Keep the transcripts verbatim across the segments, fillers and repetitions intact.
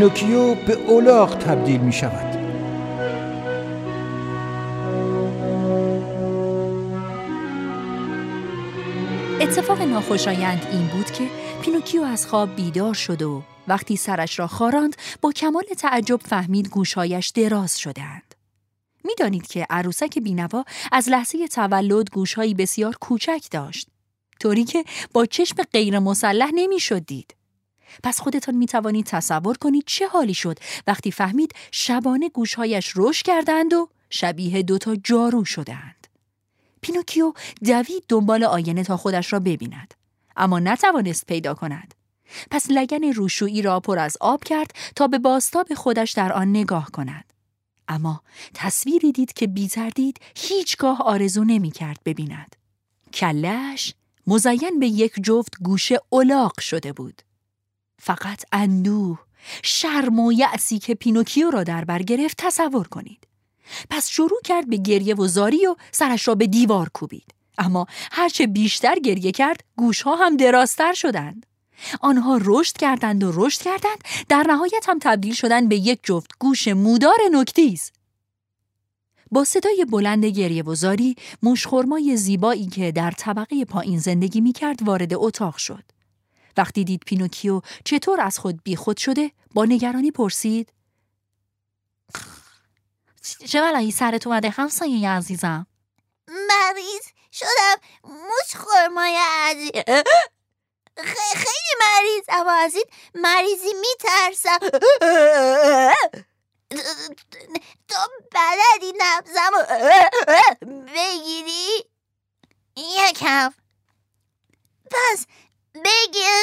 پینوکیو به الاغ تبدیل می شود. اتفاق ناخوشایند این بود که پینوکیو از خواب بیدار شد و وقتی سرش را خاراند با کمال تعجب فهمید گوشهایش دراز شده‌اند. می‌دانید که عروسک بینوا از لحظه تولد گوشهایی بسیار کوچک داشت، طوری که با چشم غیر مسلح نمی‌شد دید. پس خودتان می‌توانید تصور کنید چه حالی شد وقتی فهمید شبانه گوشهایش رشد کردند و شبیه دوتا جارو شده‌اند. پینوکیو دوید دنبال آینه تا خودش را ببیند، اما نتوانست پیدا کند. پس لگن روشویی را پر از آب کرد تا به بازتاب خودش در آن نگاه کند. اما تصویری دید که بی تردید هیچگاه آرزو نمی کرد ببیند. کله‌اش مزین به یک جفت گوش الاغ شده بود. فقط اندوه، شرم و یأسی که پینوکیو را در بر گرفت تصور کنید. پس شروع کرد به گریه و زاری و سرش را به دیوار کوبید. اما هرچه بیشتر گریه کرد گوشها هم درازتر شدند. آنها رشد کردند و رشد کردند، در نهایت هم تبدیل شدند به یک جفت گوش مودار نوک‌تیز. با صدای بلند گریه و زاری موشخرمای زیبایی که در طبقه پایین زندگی می‌کرد وارد اتاق شد. وقتی دید پینوکیو چطور از خود بیخود شده با نگرانی پرسید: چه بلایی سرت اومده همسایه عزیزم؟ مریض شدم موشخرمای عزیز، خیلی مریضم، از این مریضی میترسم. تو بلدی نبضم بگیری؟ یکم. پس بگیر.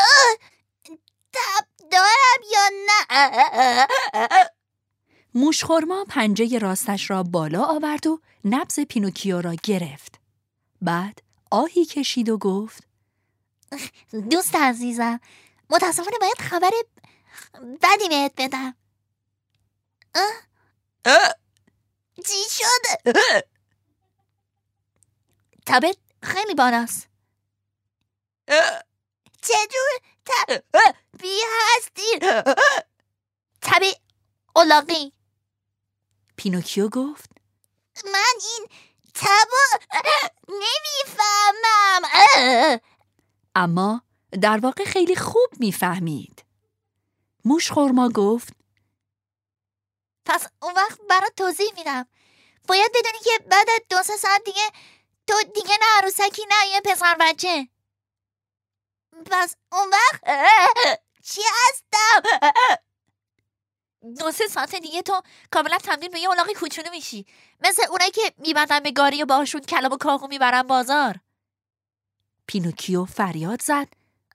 تب دارم یا نه؟ موشخرما پنجه راستش را بالا آورد و نبض پینوکیو را گرفت. بعد آهی کشید و گفت: دوست عزیزم، متاسفانه باید خبر بدی بهت بدم. چی شده؟ تبت خیلی بالاست. چجور تبی هستی؟ تبی الاغی. پینوکیو گفت: من این تبو نمیفهمم. اما در واقع خیلی خوب میفهمید. موشخرما گفت: پس اون وقت برات توضیح میدم. باید بدونی که بعد از دو سه ساعت دیگه تو دیگه نه عروسکی نه یه پسر بچه. پس اون وقت چی هستم؟ دو سه ساعت دیگه تو کاملا تبدیل به یه الاغ کوچولو میشی، مثل اونایی که میبندن به گاری و باهاشون کلاب و کاغو میبرن بازار. پینوکیو فریاد زد: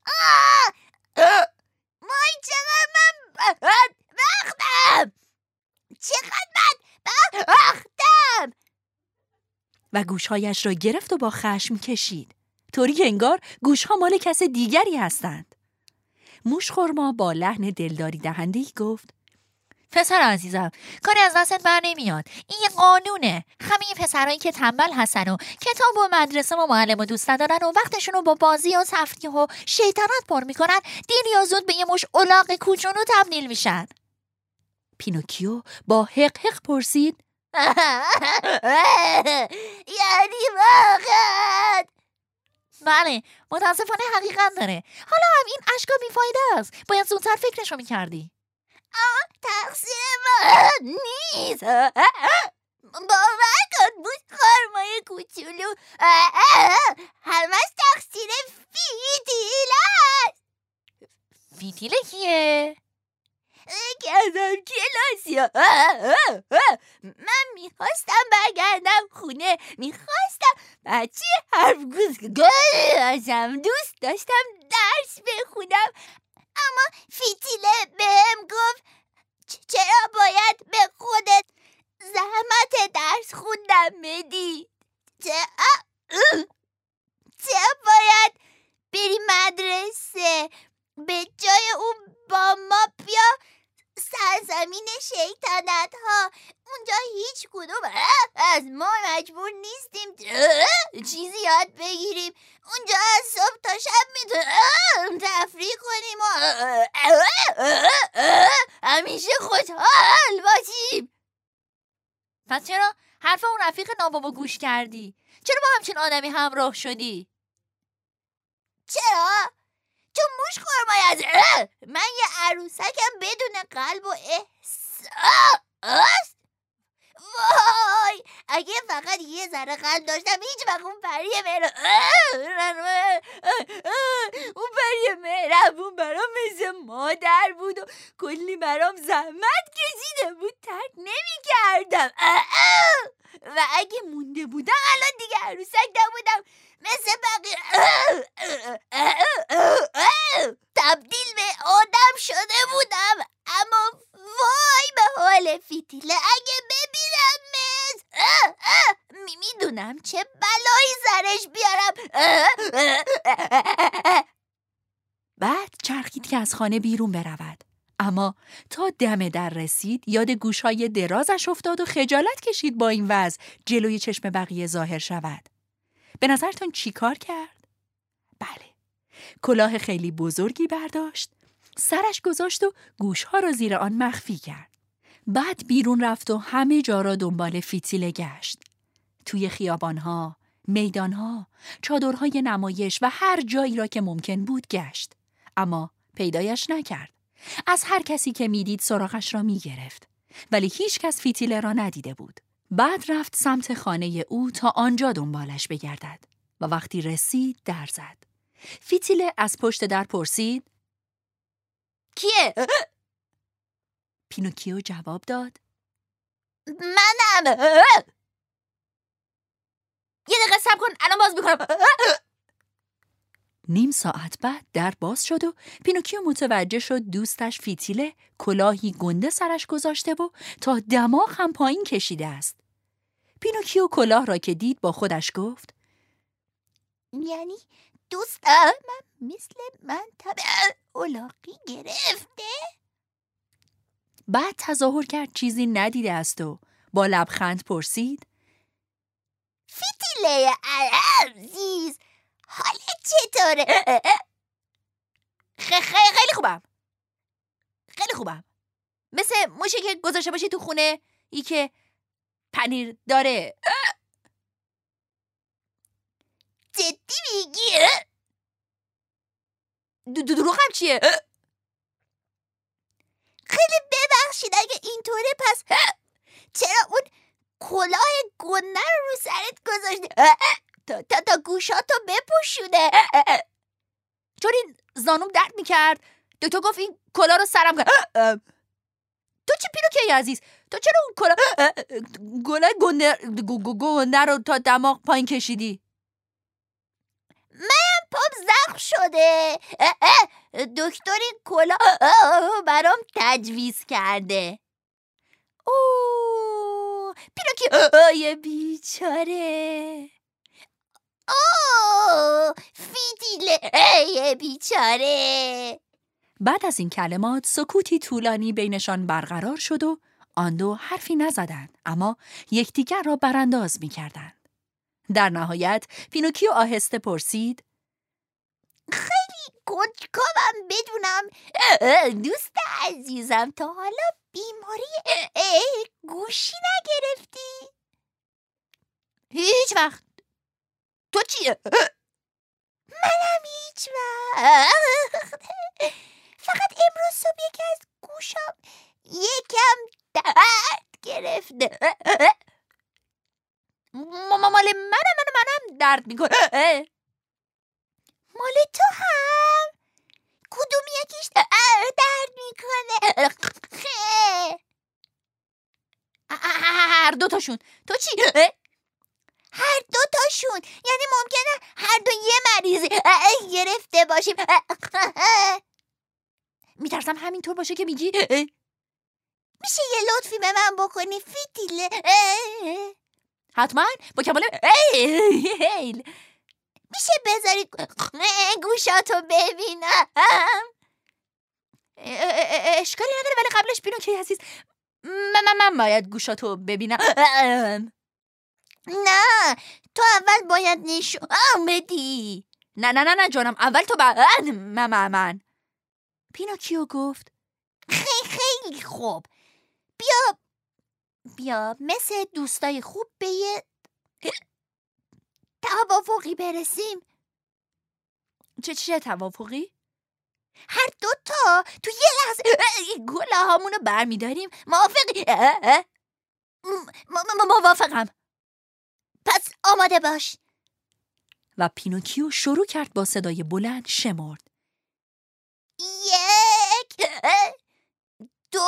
وای چقدر من بدبختم، چقدر من بدبختم. و گوشهایش را گرفت و با خشم کشید، طوری که انگار گوشها مال کس دیگری هستند. موشخرما با لحن دلداری دهنده‌ای گفت: پسر عزیزم، کاری از دستت بر نمیاد. این یه قانونه. همه پسرایی که تنبل هستن و کتاب و مدرسه و معلم و دوست ندارن و وقتشون رو با بازی و تفریح و شیطنت پر میکنن، دیر یا زود به یه مش الاغ کوچولو تبدیل میشن. پینوکیو با حق حق پرسید: یعنی واقعا؟ بله، متاسفانه حقیقت داره. حالا هم این اشکا بیفایده است. باید زودتر فکرشو میکردی. اما تقصیر من نیست. باور کن موشخرمای کوچولو، همش تقصیر فیتیل است. فیتیل کیه؟ گردم کلاسی. من میخواستم برگردم خونه، میخواستم بچه حرف گوش باشم، دوست داشتم درس بخونم، اما فیتیله بهم گفت چرا باید به خودت زحمت درس خوندن بدی؟ چرا باید بری مدرسه؟ به جای اون با ما بیا سرزمین شیطنت ها، اونجا هیچ کدوم از ما مجبور نیستیم چیزی یاد بگیریم. اونجا از صبح تا شب میتونیم تفریح کنیم و همیشه خوشحال باشیم. پس چرا حرف اون رفیق نابابا گوش کردی؟ چرا با همچین آدمی همراه شدی؟ چرا؟ چون موش خورمای از من یه عروسکم بدون قلب و احساس. وای اگه فقط یه ذره قلب داشتم هیچ وقت اون پری مهربون اون پری مهربون برام مثل مادر بود و کلی برام زحمت کشیده بود، ترک نمی کردم. و اگه مونده بودم الان دیگه عروسک نبودم، مثل بقیه تبدیل به آدم شده بودم. اما وای به حال فیتیله اگه ببینمش، میدونم چه بلایی سرش بیارم. بعد چرخید که از خانه بیرون برود، اما تا دم در رسید یاد گوشهای درازش افتاد و خجالت کشید با این وضع جلوی چشم بقیه ظاهر شود. به نظرتون چی کار کرد؟ بله، کلاه خیلی بزرگی برداشت، سرش گذاشت و گوشها را زیر آن مخفی کرد. بعد بیرون رفت و همه جا را دنبال فیتیله گشت. توی خیابانها، میدانها، چادرهای نمایش و هر جایی را که ممکن بود گشت. اما پیدایش نکرد. از هر کسی که میدید سراغش را میگرفت. ولی هیچ کس فیتیله را ندیده بود. بعد رفت سمت خانه او تا آنجا دنبالش بگردد و وقتی رسید در زد. فیتیله از پشت در پرسید: کیه؟ پینوکیو جواب داد: منم. یه دقیقه صبر کن الان باز میکنم. نیم ساعت بعد در باز شد و پینوکیو متوجه شد دوستش فیتیله کلاهی گنده سرش گذاشته و تا دماغ هم پایین کشیده است. پینوکیو کلاه را که دید با خودش گفت: یعنی دوستم مثل من تب الاغی گرفته؟ بعد تظاهر کرد چیزی ندیده است و با لبخند پرسید: فیتیله عزیز حالت چطوره؟ خیلی خوبم خیلی خوبم مثل موشی که گذاشته باشی تو خونه ای که پنیر داره. جدی میگی؟ دروغم چیه؟ خیلی ببخشید اگه اینطوره، پس چرا اون کلاه گنده رو رو سرت گذاشته تا تا, تا گوشاتو بپوشونه؟ چون این زانوم درد میکرد دکتر گفت این کلاه رو سرم کن. تو چی پینوکیو عزیز؟ تو چرا اون کلاه کلاه گنده گنده رو تا دماغ پایین کشیدی؟ من پام زخم شده، دکتر این کلاه برام تجویز کرده. اوه پینوکیو یه بیچاره. اوه فیتیله یه بیچاره. بعد از این کلمات سکوتی طولانی بینشان برقرار شد و آن دو حرفی نزدند، اما یکدیگر را برانداز می‌کردند. در نهایت پینوکیو آهسته پرسید: خیلی کنجکاوم بدونم دوست عزیزم تا حالا بیماری گوشی نگرفتی؟ هیچ وقت. تو چیه؟ منم هیچ وقت. فقط امروز صبح یکی از گوشام یکم درد گرفته. ماما مال منم منم منم درد میکنه. مال تو هم؟ کدوم یکیش درد میکنه؟ هر دو تاشون. تو چی؟ هر دو تاشون یعنی ممکنه هر دو یه مریضی گرفته باشیم. میترسم همینطور باشه که میگی. میشه یه لطفی به من بکنی فیتیله؟ حتما با کمال هیل. میشه بذاری گوشاتو ببینم؟ اشکالی نداره، ولی قبلش پینوکیو عزیز من من من باید گوشاتو ببینم. نه، تو اول باید نشون بدی. نه نه نه نه جانم، اول تو بعد من من. پینوکیو گفت خیلی خیلی خوب. بیا بیا مثل دوستای خوب به یه توافقی برسیم. چه چه توافقی؟ هر دوتا تو یه لحظه گلهامونو بر می داریم. موافقی؟ موافقم. پس آماده باش. و پینوکیو شروع کرد با صدای بلند شمرد. یک، دو،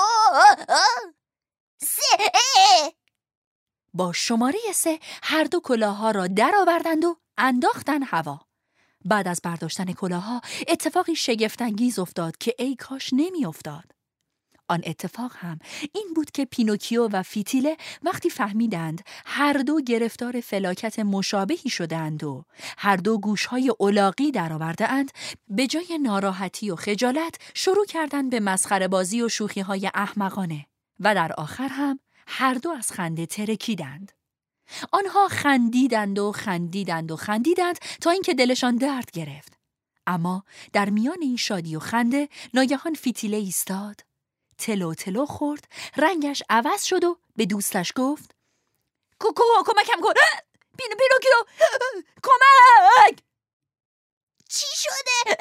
سه. با شماره سه هر دو کلاه‌ها را در آوردند و انداختن هوا. بعد از برداشتن کلاه‌ها اتفاقی شگفت‌انگیز افتاد که ای کاش نمی افتاد. آن اتفاق هم این بود که پینوکیو و فیتیله وقتی فهمیدند هر دو گرفتار فلاکت مشابهی شدند و هر دو گوش‌های الاغی درآورده‌اند، به جای ناراحتی و خجالت شروع کردند به مسخره بازی و شوخی‌های احمقانه و در آخر هم هر دو از خنده ترکیدند. آنها خندیدند و خندیدند و خندیدند تا اینکه دلشان درد گرفت. اما در میان این شادی و خنده ناگهان فیتیله ایستاد، تلو تلو خورد، رنگش عوض شد و به دوستش گفت کوکو کمکم کن، پینو پینوکیو کمک. چی شده؟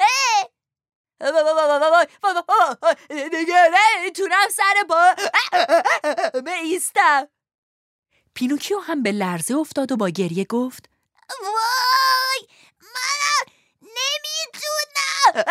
دیگه نمیتونم سر پا بایستم. پینوکیو هم به لرزه افتاد و با گریه گفت وای من نمیتونم.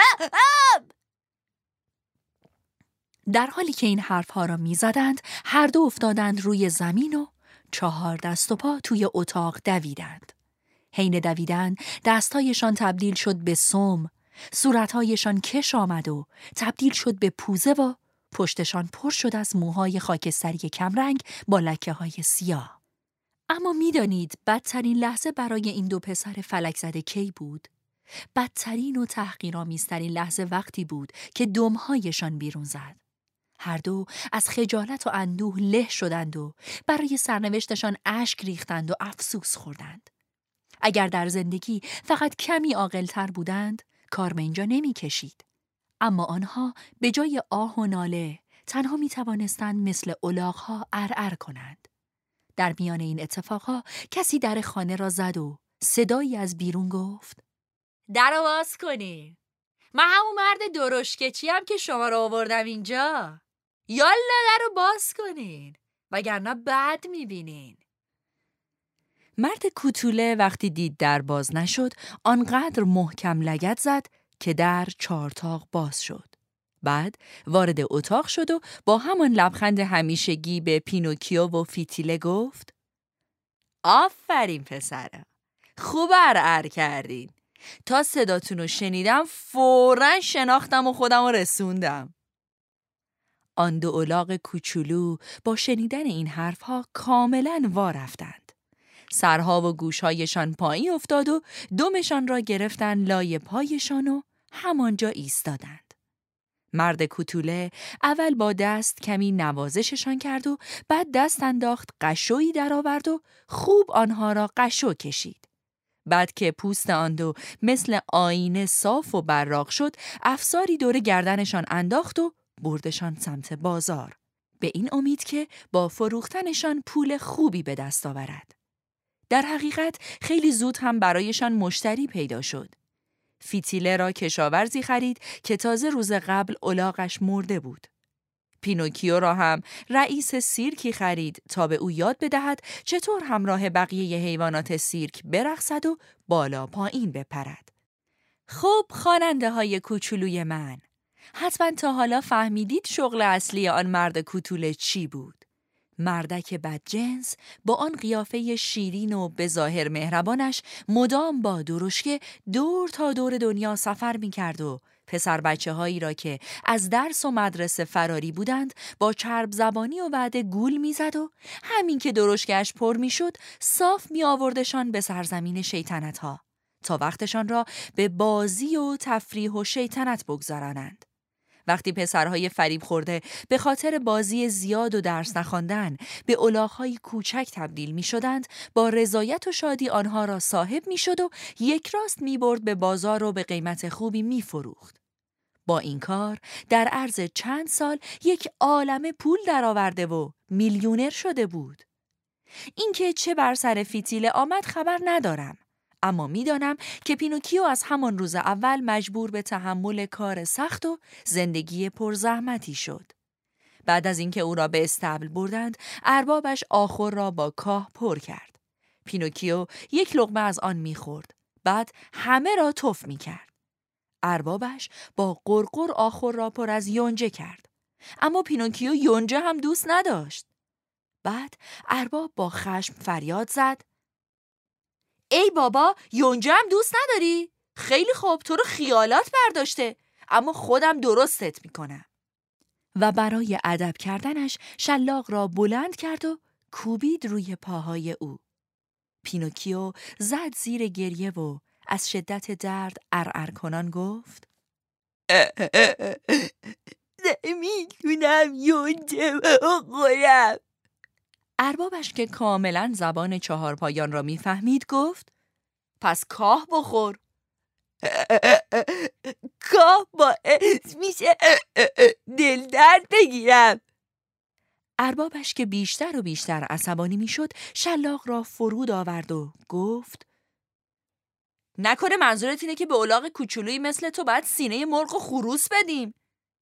در حالی که این حرفها را می زدند هر دو افتادند روی زمین و چهار دست و پا توی اتاق دویدند. حین دویدن دستهایشان تبدیل شد به سم، صورتهایشان کش آمد و تبدیل شد به پوزه و پشتشان پر شد از موهای خاکستری کمرنگ با لکه های سیاه. اما می دانید بدترین لحظه برای این دو پسر فلک زده کی بود؟ بدترین و تحقیرآمیزترین لحظه وقتی بود که دمهایشان بیرون زد. هر دو از خجالت و اندوه له شدند و برای سرنوشتشان اشک ریختند و افسوس خوردند. اگر در زندگی فقط کمی عاقل‌تر بودند، کار به اینجا نمی کشید. اما آنها به جای آه و ناله تنها می توانستند مثل الاغ‌ها ارعر کنند. در میان این اتفاقها کسی در خانه را زد و صدایی از بیرون گفت در رو باز کنین. من همون مرد درشکچی هم که شما رو آوردم اینجا. یالا در رو باز کنین وگرنه بد میبینین. مرد کوتوله وقتی دید در باز نشد آنقدر محکم لگد زد که در چارتاق باز شد. بعد وارد اتاق شد و با همان لبخند همیشگی به پینوکیو و فیتیله گفت آفرین پسرم، خوب ارعر کردین. تا صداتون رو شنیدم فوراً شناختم و خودم رو رسوندم. آن دو الاغ کوچولو با شنیدن این حرفها کاملاً وا رفتند. سرها و گوشهایشان پایین افتاد و دمشان را گرفتن لای پایشان و همانجا ایستادند. مرد کوتوله اول با دست کمی نوازششان کرد و بعد دست انداخت قشویی در آورد و خوب آنها را قشو کشید. بعد که پوست آن دو مثل آینه صاف و براق شد، افساری دور گردنشان انداخت و بردشان سمت بازار، به این امید که با فروختنشان پول خوبی به دست آورد. در حقیقت خیلی زود هم برایشان مشتری پیدا شد. فیتیله را کشاورزی خرید که تازه روز قبل الاغش مرده بود. پینوکیو را هم رئیس سیرکی خرید تا به او یاد بدهد چطور همراه بقیه حیوانات سیرک برقصد و بالا پایین بپرد. خب خواننده های کوچولوی من، حتما تا حالا فهمیدید شغل اصلی آن مرد کوتوله چی بود؟ مردک بدجنس با آن قیافه شیرین و به ظاهر مهربانش مدام با درشکه دور تا دور دنیا سفر می کرد و پسر بچه هایی را که از درس و مدرسه فراری بودند با چرب زبانی و وعده گول می زد و همین که درشکه‌اش پر می شد صاف می آوردشان به سرزمین شیطنت ها تا وقتشان را به بازی و تفریح و شیطنت بگذارانند. وقتی پسرهای فریب خورده به خاطر بازی زیاد و درس نخواندن به الاغ‌های کوچک تبدیل می شدند، با رضایت و شادی آنها را صاحب می شد و یک راست می برد به بازار و به قیمت خوبی می فروخت. با این کار در عرض چند سال یک عالمه پول درآورده و میلیونر شده بود. اینکه چه بر سر فیتیله آمد خبر ندارم، اما میدانم که پینوکیو از همان روز اول مجبور به تحمل کار سخت و زندگی پرزحمتی شد. بعد از اینکه او را به استبل بردند، اربابش آخر را با کاه پر کرد. پینوکیو یک لقمه از آن میخورد، بعد همه را تف میکرد. اربابش با قرقر آخر را پر از یونجه کرد، اما پینوکیو یونجه هم دوست نداشت. بعد ارباب با خشم فریاد زد: ای بابا، یونجه هم دوست نداری؟ خیلی خوب، تو رو خیالات برداشته، اما خودم درستت میکنم. و برای ادب کردنش شلاق را بلند کرد و کوبید روی پاهای او. پینوکیو زد زیر گریه و از شدت درد ارعر کنان گفت: نمیتونم یونجه بخورم. اربابش که کاملا زبان چهارپایان را میفهمید گفت: پس کاه بخور. کاه باعث میشه دل درد بگیرم. اربابش که بیشتر و بیشتر عصبانی میشد شلاق را فرود آورد و گفت: نکنه منظورت اینه که به الاغ کوچولویی مثل تو باید سینه مرغ و خروس بدیم؟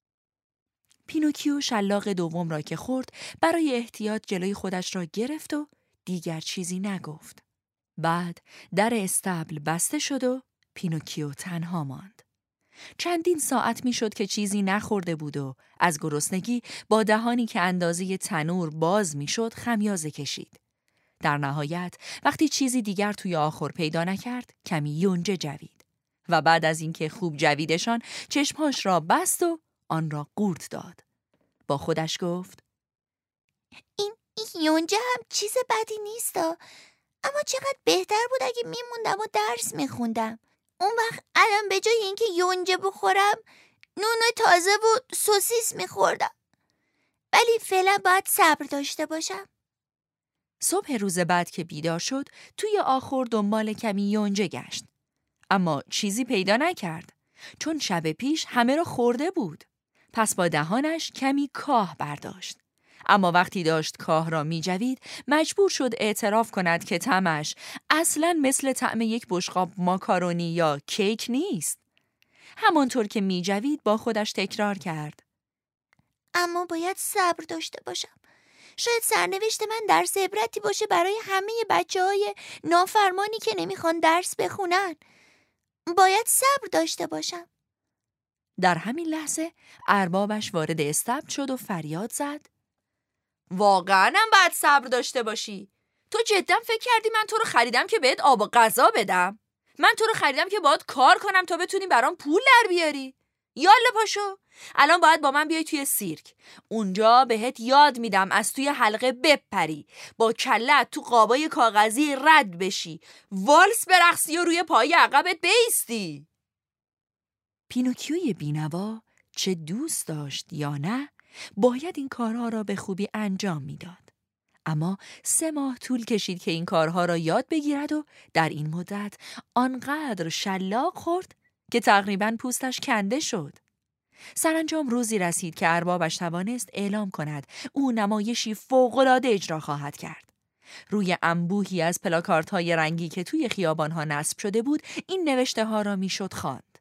پینوکیو شلاق دوم را که خورد برای احتیاط جلوی خودش را گرفت و دیگر چیزی نگفت. بعد در استبل بسته شد و پینوکیو تنها ماند. چندین ساعت می شد که چیزی نخورده بود و از گرسنگی با دهانی که اندازه تنور باز می شد خمیازه کشید. در نهایت وقتی چیزی دیگر توی آخر پیدا نکرد کمی یونجه جوید و بعد از اینکه خوب جویدشان چشمهاش را بست و آن را قورت داد. با خودش گفت: این یونجه هم چیز بدی نیست، اما چقدر بهتر بود اگه میموندم و درس میخوندم. اون وقت الان به جای اینکه یونجه بخورم نون تازه و سوسیس میخوردم. ولی فعلا باید صبر داشته باشم. صبح روز بعد که بیدار شد توی آخر دنبال کمی یونجه گشت، اما چیزی پیدا نکرد چون شب پیش همه را خورده بود. پس با دهانش کمی کاه برداشت، اما وقتی داشت کاه را می جوید مجبور شد اعتراف کند که طعمش اصلاً مثل طعم یک بشقاب ماکارونی یا کیک نیست. همانطور که می جوید با خودش تکرار کرد: اما باید صبر داشته باشم. شاید سرنوشت من درس عبرتی باشه برای همه بچه های نافرمانی که نمیخوان درس بخونن. باید صبر داشته باشم. در همین لحظه اربابش وارد استبل شد و فریاد زد: واقعاً هم باید صبر داشته باشی. تو جدا فکر کردی من تو رو خریدم که بهت آب و غذا بدم؟ من تو رو خریدم که باهات کار کنم تا بتونی برام پول در بیاری. یالا پاشو، الان باید با من بیای توی سیرک. اونجا بهت یاد میدم از توی حلقه بپری، با کلت تو قابای کاغذی رد بشی، والس برقصی و روی پای عقبت بیستی. پینوکیوی بینوا چه دوست داشت یا نه باید این کارها را به خوبی انجام میداد. اما سه ماه طول کشید که این کارها را یاد بگیرد و در این مدت آنقدر شلاق خورد که تقریباً پوستش کنده شد. سرانجام روزی رسید که اربابش توانست اعلام کند او نمایشی فوق‌العاده اجرا خواهد کرد. روی انبوهی از پلاکاردهای رنگی که توی خیابانها نصب شده بود این نوشته ها را میشد خواند: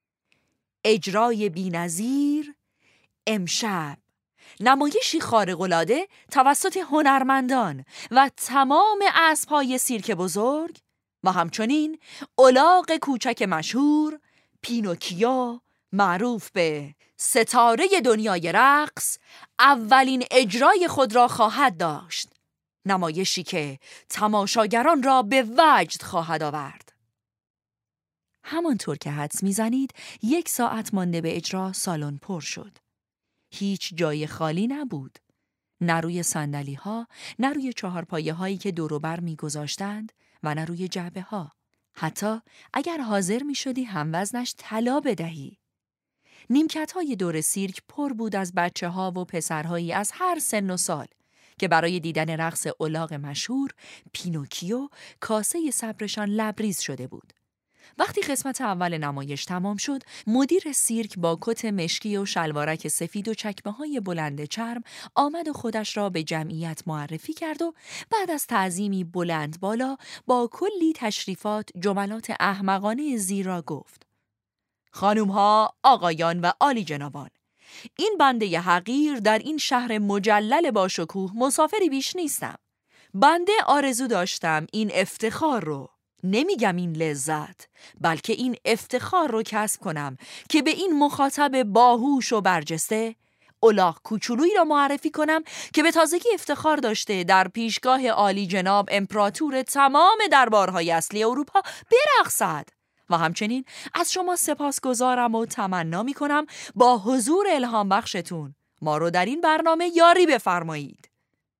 اجرای بی‌نظیر امشب، نمایشی خارق‌العاده توسط هنرمندان و تمام اسب‌های سیرک بزرگ و همچنین الاغ کوچک مشهور پینوکیو، معروف به ستاره دنیای رقص، اولین اجرای خود را خواهد داشت. نمایشی که تماشاگران را به وجد خواهد آورد. همانطور که حدس می‌زنید یک ساعت مانده به اجرا سالن پر شد. هیچ جای خالی نبود. نه روی صندلی‌ها، نه روی چهارپایه‌هایی که دور و بر می‌گذاشتند و نه روی جعبه‌ها. حتی اگر حاضر می‌شدی هم وزنش طلا بدهی. نیمکت‌های دور سیرک پر بود از بچه‌ها و پسرهایی از هر سن و سال که برای دیدن رقص الاغ مشهور پینوکیو کاسه صبرشان لبریز شده بود. وقتی قسمت اول نمایش تمام شد، مدیر سیرک با کت مشکی و شلوارک سفید و چکمه‌های بلند چرم آمد و خودش را به جمعیت معرفی کرد و بعد از تعظیمی بلند بالا با کلی تشریفات جملات احمقانه زیرا گفت: خانوم‌ها، آقایان و عالی جنابان، این بنده حقیر در این شهر مجلل با شکوه مسافری بیش نیستم. بنده آرزو داشتم این افتخار رو، نمیگم این لذت، بلکه این افتخار رو کسب کنم که به این مخاطب باهوش و برجسته الاغ کوچولویی را معرفی کنم که به تازگی افتخار داشته در پیشگاه عالی جناب امپراتور تمام دربارهای اصلی اروپا برقصد و همچنین از شما سپاسگزارم و تمنا می کنم با حضور الهام بخشتون ما رو در این برنامه یاری بفرمایید.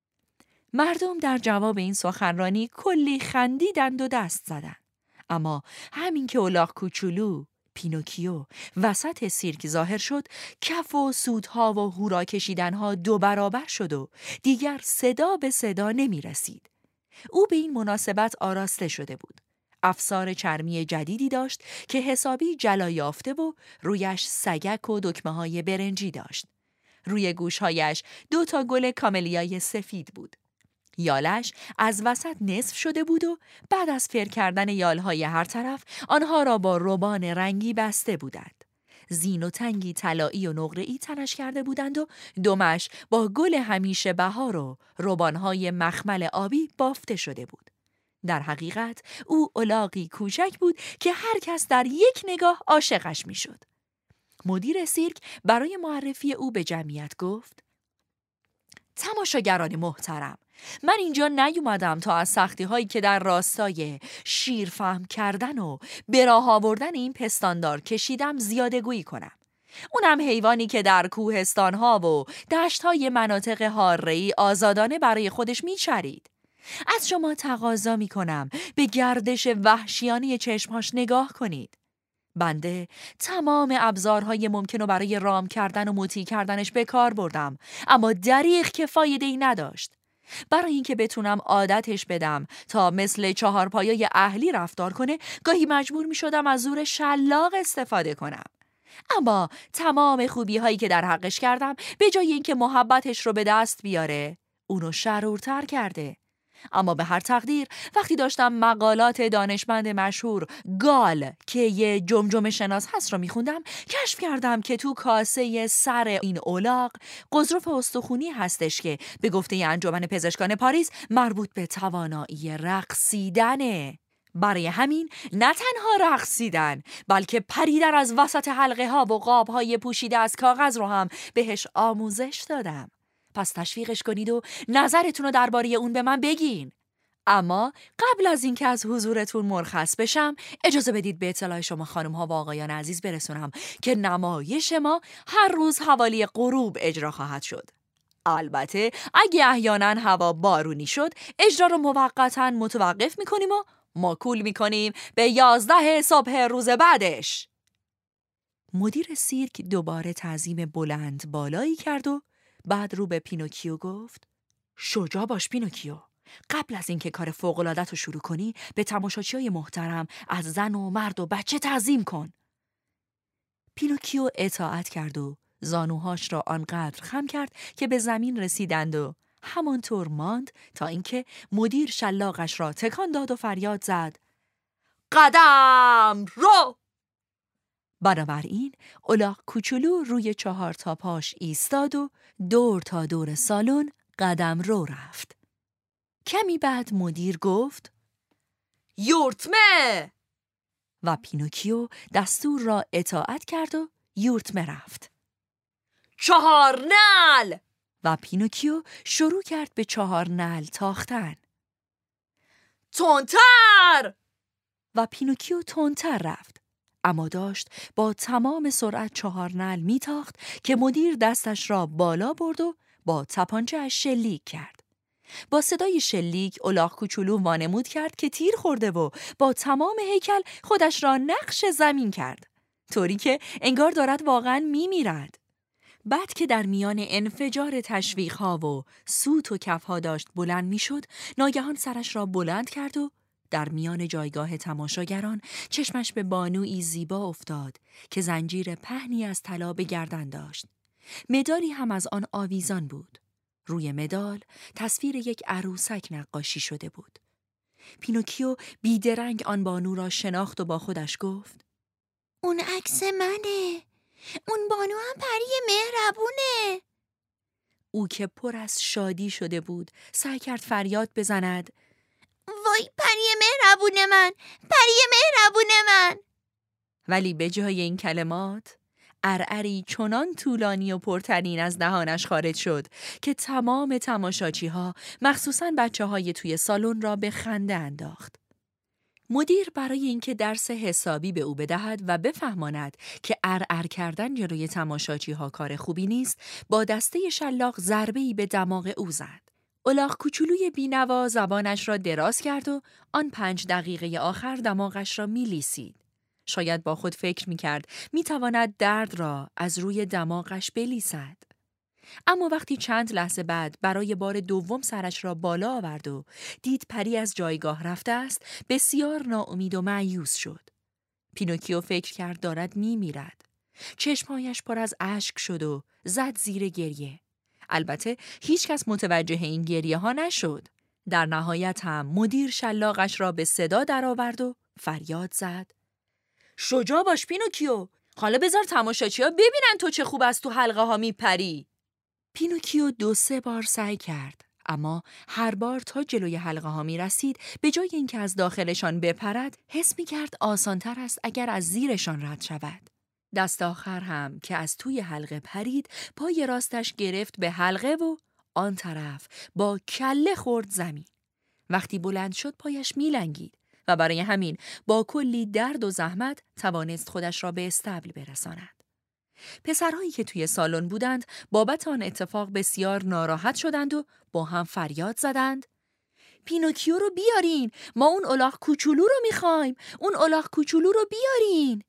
مردم در جواب این سخنرانی کلی خندیدند و دست زدند. اما همین که الاغ کوچولو پینوکیو وسط سیرک ظاهر شد، کف و سودها و هورا کشیدنها دو برابر شد و دیگر صدا به صدا نمی رسید. او به این مناسبت آراسته شده بود. افسار چرمی جدیدی داشت که حسابی جلا یافته و رویش سگک و دکمه‌های برنجی داشت. روی گوشهایش دو تا گل کاملیای سفید بود. یالش از وسط نصف شده بود و بعد از فر کردن یالهای هر طرف آنها را با روبان رنگی بسته بودند. زین و تنگی طلایی و نقره‌ای تنش کرده بودند و دمش با گل همیشه بهار و روبانهای مخمل آبی بافته شده بود. در حقیقت او الاغی کوچک بود که هر کس در یک نگاه عاشقش میشد. مدیر سیرک برای معرفی او به جمعیت گفت: تماشاگران محترم، من اینجا نیومدم تا از سختی هایی که در راستای شیر فهم کردن و به راه آوردن این پستاندار کشیدم زیاده گویی کنم. اونم حیوانی که در کوهستان ها و دشت های مناطق حاره‌ای آزادانه برای خودش میچرید. از شما تقاضا میکنم به گردش وحشیانه چشمهاش نگاه کنید. بنده تمام ابزارهای ممکن رو برای رام کردن و مطیع کردنش به کار بردم، اما دریغ که فایده‌ای نداشت. برای اینکه بتونم عادتش بدم تا مثل چهارپایای اهلی رفتار کنه، گاهی مجبور می شدم از زور شلاق استفاده کنم. اما تمام خوبی هایی که در حقش کردم، به جای اینکه محبتش رو به دست بیاره، اونو شرورتر کرده. اما به هر تقدیر وقتی داشتم مقالات دانشمند مشهور گال که یه جمجمه شناس هست رو میخوندم، کشف کردم که تو کاسه سر این الاغ قضرف استخونی هستش که به گفته انجمن پزشکان پاریس مربوط به توانایی رقصیدنه. برای همین نه تنها رقصیدن، بلکه پریدن از وسط حلقه ها و قاب های پوشیده از کاغذ رو هم بهش آموزش دادم. پس تشویقش کنید و نظرتون رو درباره اون به من بگین. اما قبل از اینکه از حضورتون مرخص بشم، اجازه بدید به اطلاع شما خانم ها و آقایان عزیز برسونم که نمایش ما هر روز حوالی غروب اجرا خواهد شد. البته اگه احیانا هوا بارونی شد، اجرا رو موقتا متوقف میکنیم و موکول میکنیم به یازده صبح روز بعدش. مدیر سیرک دوباره تعظیم بلند بالایی کرد و بعد رو به پینوکیو گفت: شجاع باش پینوکیو. قبل از اینکه کار فوق‌العاده‌ت رو شروع کنی، به تماشاچیای محترم از زن و مرد و بچه تعظیم کن. پینوکیو اطاعت کرد و زانوهاش را آنقدر خم کرد که به زمین رسیدند و همانطور ماند تا اینکه مدیر شلاقش را تکان داد و فریاد زد: قدم رو! بنابراین الاغ کوچولو روی چهار تا پاش ایستاد و دور تا دور سالن قدم رو رفت. کمی بعد مدیر گفت: یورتمه! و پینوکیو دستور را اطاعت کرد و یورتمه رفت. چهار نعل! و پینوکیو شروع کرد به چهار نعل تاختن. تندتر! و پینوکیو تندتر رفت. اما داشت با تمام سرعت چهار نعل میتاخت که مدیر دستش را بالا برد و با تپانچه‌اش شلیک کرد. با صدای شلیک الاغ کوچولو وانمود کرد که تیر خورده و با تمام هیکل خودش را نقش زمین کرد. طوری که انگار دارد واقعاً میمیرد. بعد که در میان انفجار تشویق‌ها و سوت و کف‌ها داشت بلند میشد، ناگهان سرش را بلند کرد و در میان جایگاه تماشاگران چشمش به بانویی زیبا افتاد که زنجیر پهنی از طلا به گردن داشت. مدالی هم از آن آویزان بود. روی مدال تصویر یک عروسک نقاشی شده بود. پینوکیو بیدرنگ آن بانو را شناخت و با خودش گفت: اون عکس منه. اون بانو هم پری مهربونه. او که پر از شادی شده بود سعی کرد فریاد بزند: وای پری مهربون من، پری مهربون من. ولی به جای این کلمات عرعری چنان طولانی و پرطنین از دهانش خارج شد که تمام تماشاچی ها، مخصوصاً بچه های توی سالن را به خنده انداخت. مدیر برای اینکه درس حسابی به او بدهد و بفهماند که عرعر کردن جلوی تماشاچی ها کار خوبی نیست، با دسته شلاق ضربه‌ای به دماغ او زد. الاغ کوچولوی بینوا زبانش را دراز کرد و آن پنج دقیقه آخر دماغش را میلیسید. شاید با خود فکر می‌کرد می‌تواند درد را از روی دماغش بلیسد. اما وقتی چند لحظه بعد برای بار دوم سرش را بالا آورد و دید پری از جایگاه رفته است، بسیار ناامید و مایوس شد. پینوکیو فکر کرد دارد می‌میرد. چشمهایش پر از اشک شد و زد زیر گریه. البته هیچ کس متوجه این گریه ها نشد. در نهایت هم مدیر شلاقش را به صدا درآورد و فریاد زد: شجاع باش پینوکیو، حالا بذار تماشاچی‌ها ببینن تو چه خوب از تو حلقه ها میپری. پینوکیو دو سه بار سعی کرد، اما هر بار تا جلوی حلقه ها می رسید، به جای اینکه از داخلشان بپرد، حس می کرد آسانتر است اگر از زیرشان رد شود. دست آخر هم که از توی حلقه پرید، پای راستش گرفت به حلقه و آن طرف با کله خورد زمین. وقتی بلند شد پایش می لنگید و برای همین با کلی درد و زحمت توانست خودش را به استبل برساند. پسرهایی که توی سالن بودند بابت آن اتفاق بسیار ناراحت شدند و با هم فریاد زدند: پینوکیو رو بیارین، ما اون الاغ کوچولو رو میخوایم، اون الاغ کوچولو رو بیارین.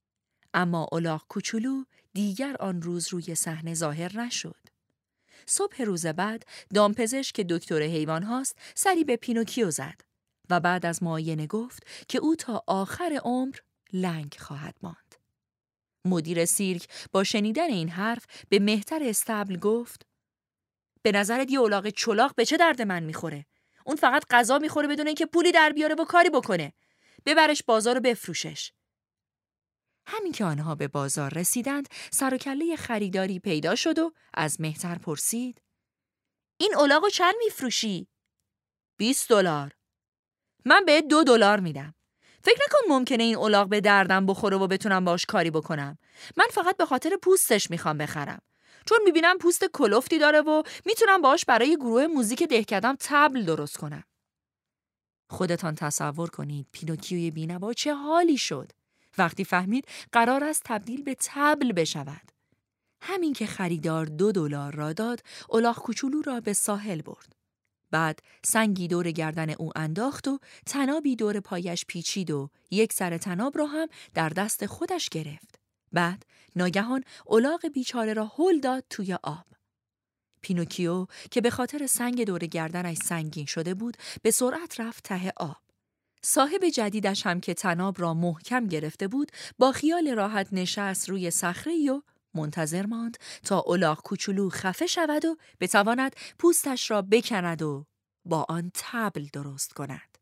اما الاغ کوچولو دیگر آن روز روی صحنه ظاهر نشد. صبح روز بعد دامپزشک که دکتر حیوان هاست سری به پینوکیو زد و بعد از معاینه گفت که او تا آخر عمر لنگ خواهد ماند. مدیر سیرک با شنیدن این حرف به مهتر استبل گفت: به نظرت یه الاغ چلاق به چه درد من میخوره؟ اون فقط غذا میخوره بدون اینکه پولی در بیاره و کاری بکنه. ببرش بازار و بفروشش. همین که آنها به بازار رسیدند، سر و کله خریداری پیدا شد و از مهتر پرسید: این الاغو چند میفروشی؟ بیست دلار. من بهت دو دلار میدم. فکر نکن ممکنه این الاغ به دردم بخوره و بتونم باش کاری بکنم. من فقط به خاطر پوستش میخوام بخرم. چون میبینم پوست کلفتی داره و میتونم باش برای گروه موزیک دهکدم طبل درست کنم. خودتان تصور کنید پینوکیوی بینوا چه حالی شد وقتی فهمید قرار است تبدیل به طبل بشود. همین که خریدار دو دلار را داد، الاغ کوچولو را به ساحل برد. بعد سنگی دور گردن او انداخت و تنابی دور پایش پیچید و یک سر تناب را هم در دست خودش گرفت. بعد ناگهان الاغ بیچاره را هل داد توی آب. پینوکیو که به خاطر سنگ دور گردنش سنگین شده بود، به سرعت رفت ته آب. صاحب جدیدش هم که تناب را محکم گرفته بود، با خیال راحت نشست روی صخره‌ای و منتظر ماند تا الاغ کوچولو خفه شود و بتواند پوستش را بکند و با آن طبل درست کند.